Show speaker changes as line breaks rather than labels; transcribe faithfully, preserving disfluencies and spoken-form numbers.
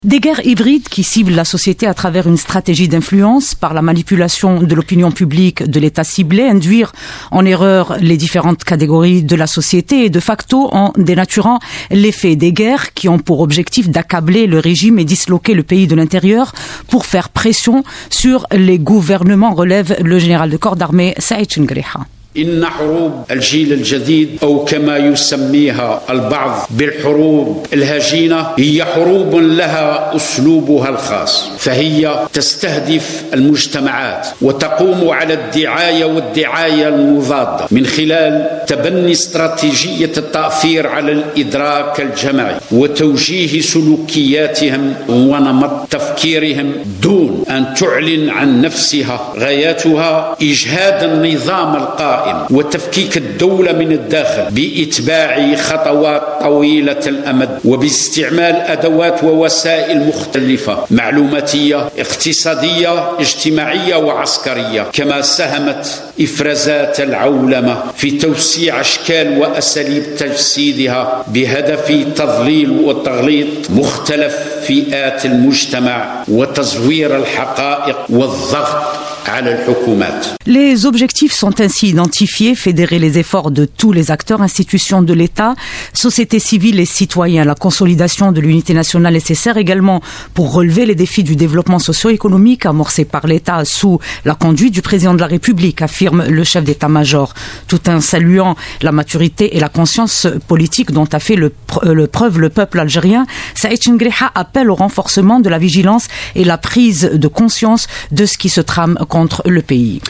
Des guerres hybrides qui ciblent la société à travers une stratégie d'influence par la manipulation de l'opinion publique de l'État ciblé, induire en erreur les différentes catégories de la société et de facto en dénaturant l'effet des guerres qui ont pour objectif d'accabler le régime et disloquer le pays de l'intérieur pour faire pression sur les gouvernements, relève le général de corps d'armée Saïd Chengriha.
إن حروب الجيل الجديد أو كما يسميها البعض بالحروب الهجينة هي حروب لها أسلوبها الخاص، فهي تستهدف المجتمعات وتقوم على الدعاية والدعاية المضادة من خلال تبني استراتيجية التأثير على الإدراك الجمعي وتوجيه سلوكياتهم ونمط تفكيرهم دون أن تعلن عن نفسها. غاياتها إجهاد النظام القائم وتفكيك الدولة من الداخل بإتباع خطوات طويلة الأمد وباستعمال أدوات ووسائل مختلفة معلوماتية اقتصادية اجتماعية وعسكرية، كما ساهمت إفرازات العولمة في توسيع أشكال وأساليب تجسيدها بهدف تضليل وتغليط مختلف فئات المجتمع وتزوير الحقائق والضغط.
Les objectifs sont ainsi identifiés, fédérer les efforts de tous les acteurs, institutions de l'État, société civile et citoyens. La consolidation de l'unité nationale nécessaire également pour relever les défis du développement socio-économique amorcé par l'État sous la conduite du président de la République, affirme le chef d'état-major, tout en saluant la maturité et la conscience politique dont a fait le, le preuve le peuple algérien. Saïd Chengriha appelle au renforcement de la vigilance et la prise de conscience de ce qui se trame contre le pays.